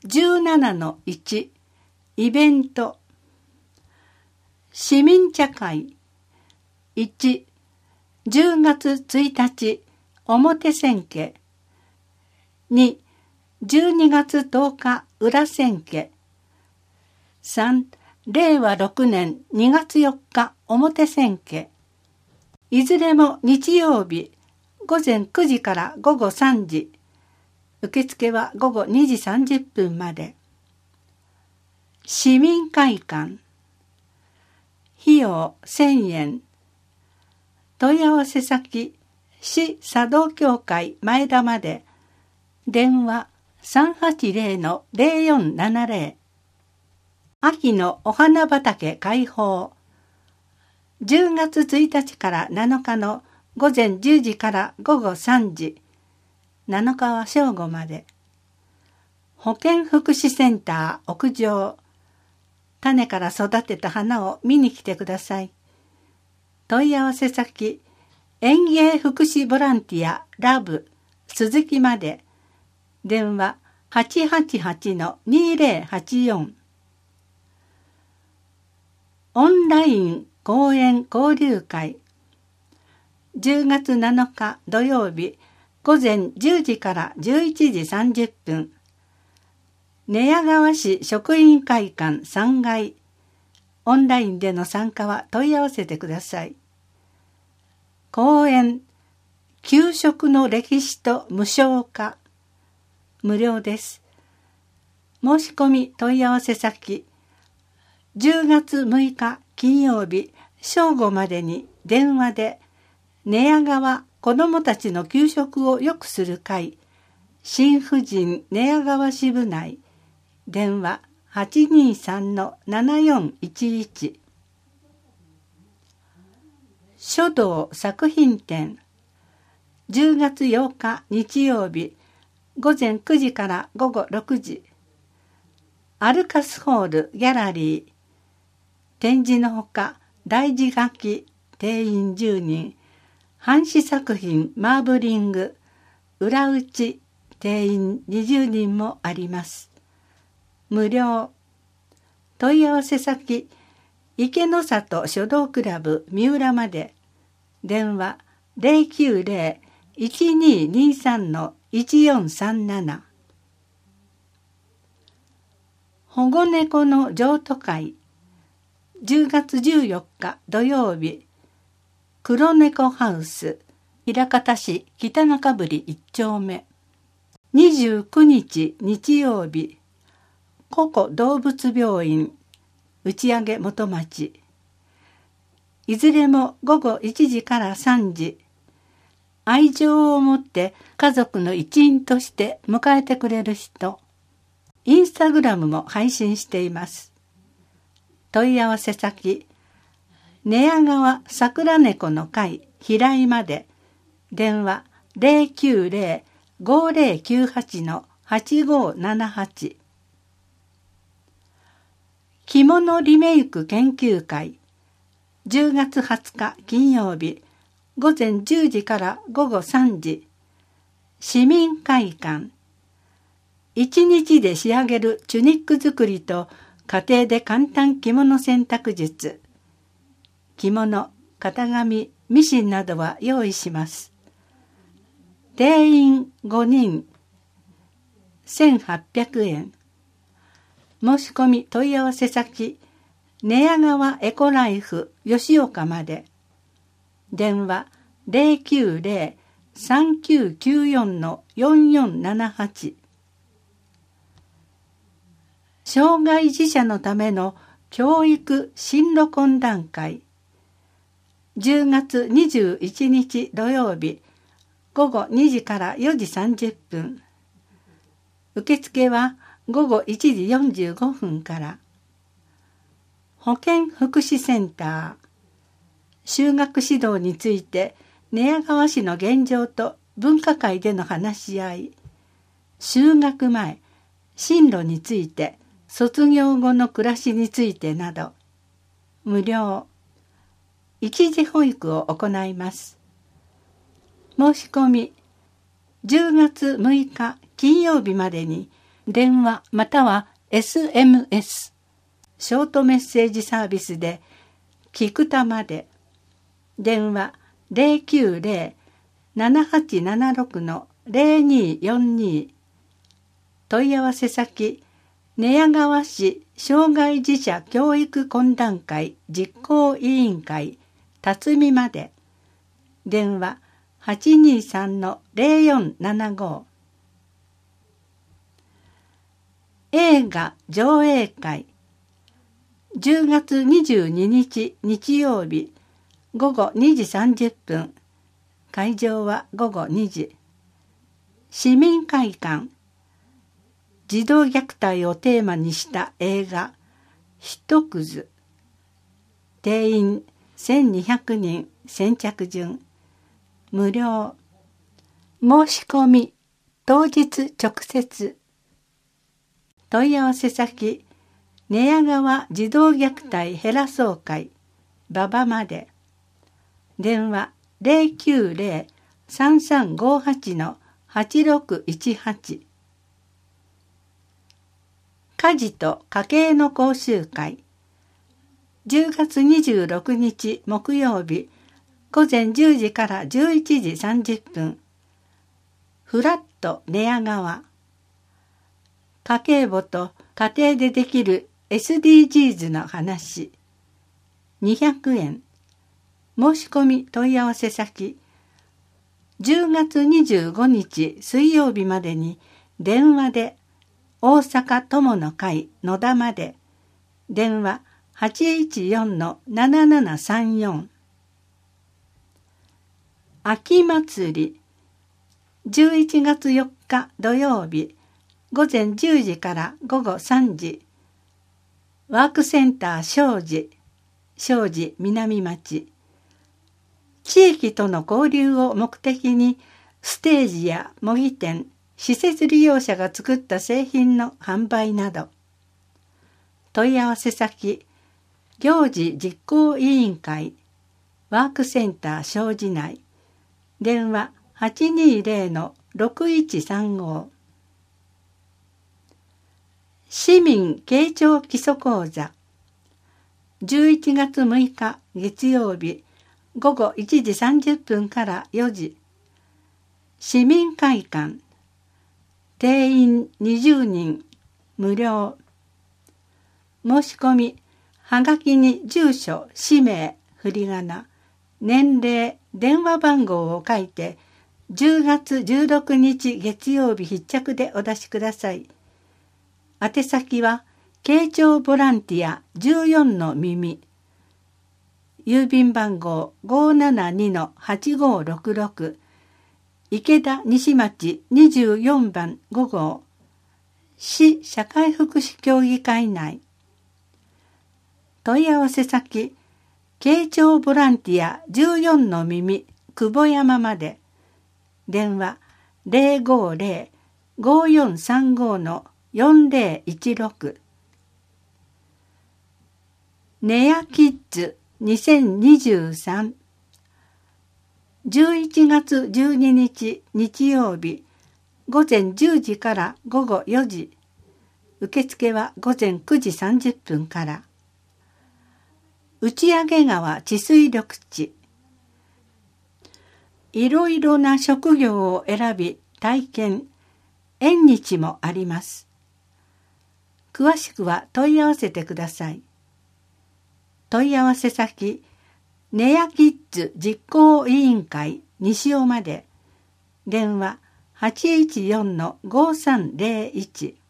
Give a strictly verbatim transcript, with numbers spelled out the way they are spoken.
じゅうななのいち イベント市民茶会いちじゅうがつついたち表千家にじゅうにがつとおか裏千家さんれいわろくねんにがつよっか表千家いずれも日曜日ごぜんくじからごごさんじ受付はごごにじさんじゅっぷんまで市民会館費用せんえん問い合わせ先市茶道協会前田まで電話 さんはちぜろのぜろよんななぜろ 秋のお花畑開放じゅうがつついたちからなのかのごぜんじゅうじからごごさんじなのかは正午まで保健福祉センター屋上種から育てた花を見に来てください。問い合わせ先園芸福祉ボランティアラブ鈴木まで電話 はちはちはちのにぜろはちよん オンライン講演交流会じゅうがつなのか土曜日ごぜんじゅうじからじゅういちじさんじゅっぷん寝屋川市職員会館さんがいオンラインでの参加は問い合わせてください。講演給食の歴史と無償化無料です。申し込み問い合わせ先じゅうがつむいか金曜日正午までに電話で寝屋川子どもたちの給食を良くする会新婦人寝屋川支部内電話 はちにさんのななよんいちいち 書道作品展じゅうがつようか日曜日ごぜんくじからごごろくじアルカスホールギャラリー展示のほか大字書き定員じゅうにん半紙作品マーブリング裏打ち定員にじゅうにんもあります。無料問い合わせ先池の里書道クラブ三浦まで電話 ぜろきゅうぜろ いちににさんのいちよんさんなな 保護猫の譲渡会じゅうがつじゅうよっか土曜日黒猫ハウス枚方市北中堀一丁目にじゅうくにち日曜日ココ動物病院打上元町いずれもごごいちじからさんじ愛情を持って家族の一員として迎えてくれる人インスタグラムも配信しています問い合わせ先寝屋川桜猫の会平井まで電話 ぜろきゅうぜろ ごぜろきゅうはちのはちごななはち着物リメイク研究会じゅうがつはつか金曜日ごぜんじゅうじからごごさんじ市民会館いちにちで仕上げるチュニック作りと家庭で簡単着物洗濯術着物、型紙、ミシンなどは用意します定員ごにんせんはっぴゃくえん申し込み問い合わせ先寝屋川エコライフ吉岡まで電話 ぜろきゅうぜろ さんきゅうきゅうよんのよんよんななはち 障害児者のための教育進路懇談会じゅうがつにじゅういちにち土曜日ごごにじからよじさんじゅっぷん受付はごごいちじよんじゅうごふんから保健福祉センター就学指導について寝屋川市の現状と分科会での話し合い就学前進路について卒業後の暮らしについてなど無料一時保育を行います申し込みじゅうがつむいか金曜日までに電話または エスエムエス、ショートメッセージサービスで聞くたまで、電話 ゼロきゅうゼロ ななはちななろく のゼロにーよんにー、問い合わせ先寝屋川市障害児者教育懇談会実行委員会辰巳まで、電話 はちにーさん のゼロよんななご。映画上映会じゅうがつにじゅうににち日曜日ごごにじさんじゅっぷん、会場はごごにじ。市民会館、児童虐待をテーマにした映画ひとくず、定員せんにひゃくにん、先着順、無料、申し込み当日直接、問い合わせ先寝屋川児童虐待減らそう会馬場まで、電話ゼロきゅうゼロ さんさんごはち のはちろくいちはち。家事と家計の講習会じゅうがつにじゅうろくにち木曜日ごぜんじゅうじからじゅういちじさんじゅっぷん、フラット寝屋川、家計簿と家庭でできる エスディージーズ の話、にひゃくえん、申し込み問い合わせ先、じゅうがつにじゅうごにち水曜日までに電話で大阪友の会野田まで、電話 はちいちよん のななななさんよん。秋祭りじゅういちがつよっか土曜日ごぜんじゅうじからごごさんじ、ワークセンター庄司、庄司南町、地域との交流を目的にステージや模擬店、施設利用者が作った製品の販売など、問い合わせ先行事実行委員会ワークセンター庄司内、電話 はちにーゼロ のろくいちさんご。市民傾聴基礎講座じゅういちがつむいか月曜日ごごいちじさんじゅっぷんからよじ、市民会館、定員にじゅうにん、無料、申し込みはがきに住所、氏名、振り仮名、年齢、電話番号を書いてじゅうがつじゅうろくにち月曜日必着でお出しください。宛先は傾聴ボランティアじゅうよんの耳、郵便番号 ごーななにのはちごーろくろく、池田西町にじゅうよんばんごごう、市社会福祉協議会内。問い合わせ先傾聴ボランティアじゅうよんの耳久保山まで、電話ゼロごーゼロ ごーよんさんごのよんゼロいちろく。寝屋キッズにせんにじゅうさん、じゅういちがつじゅうににち日曜日ごぜんじゅうじからごごよじ、受付はごぜんくじさんじゅっぷんから。打上川治水緑地、いろいろな職業を選び体験、縁日もあります。詳しくは問い合わせてください。問い合わせ先寝屋キッズ実行委員会西尾まで、電話 はちいちよんのごーさんゼロいち。